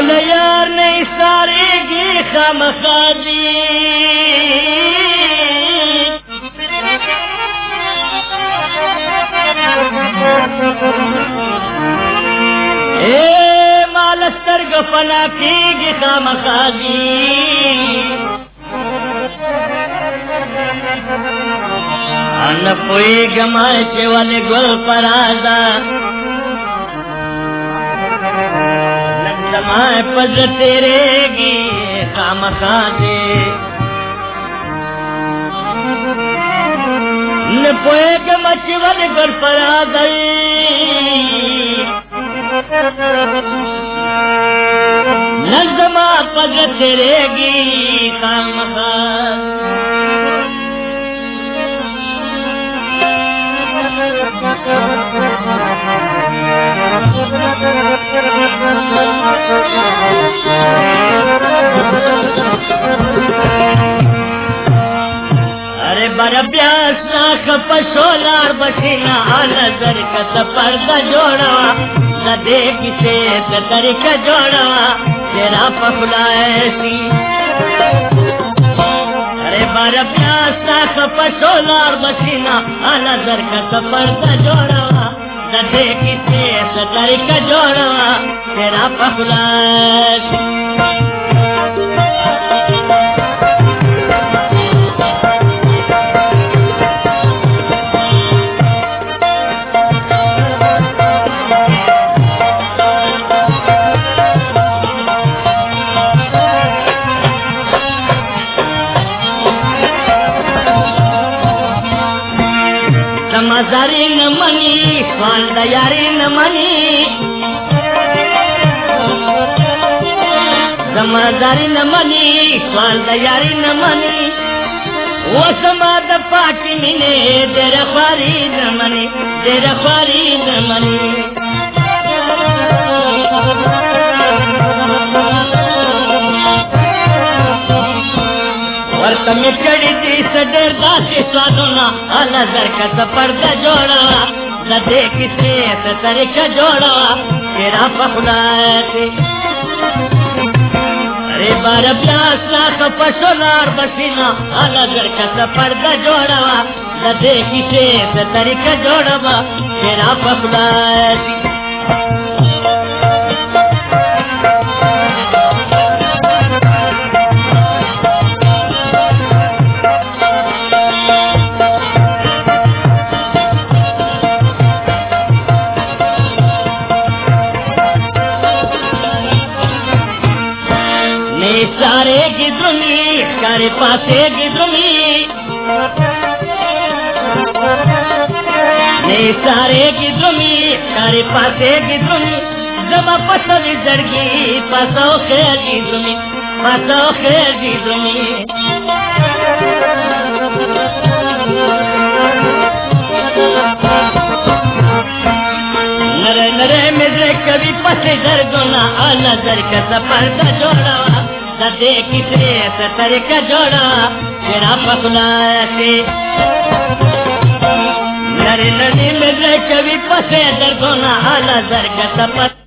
यार नहीं सारेगी खामखादी ए मालस्तर गफना की खामखादी न पोई गमाए के वाले गुल पराजा नंदमाए पज तेरेगी खामखादी न पोए गमाए वाले गुल पराजा नंदमा पज तेरेगी खामखादी अरे बर प्यास नाक पशोलार बसीना नजर कत पर्दा जोड़वा न देख से तरीक जोड़वा तेरा पफला ऐसी अरे बर प्यास नाक पशोलार बसीना नजर कत पर्दा जोड़वा न देख से तरीक जोड़वा तेरा पफला समझदारी न मनी स्वालदारी न मनी समझदारी न मनी स्वालदारी न मनी वो समाद पाटी मिने तेरा ख्वारी न मनी तेरा ख्वारी न मनी और तमें चढ़ी थी सदर दासी स्वादोना नजर का पर्दा जोड़ा न देख से तरीका जोड़ा तेरा पखला अरे बार प्यास लाख पशोलार बसीना नजर का पर्दा जोड़ा न देख से तरीका जोड़ा तेरा पखला सारे गिद्रुमी सारे पासे गिद्रुमी सारे गिद्रुमी सारे पासे गिद्रुमी जब पसली जड़गी पासो के गिद्रुमी पासो के गिद्रुमी नरे नरे मेरे कभी पसे दर्दोना नजर का पर्दा जोड़ा देख से तरीका जोड़ा तेरा पखला नरे नदी में कभी पसे दर्दोना नजर का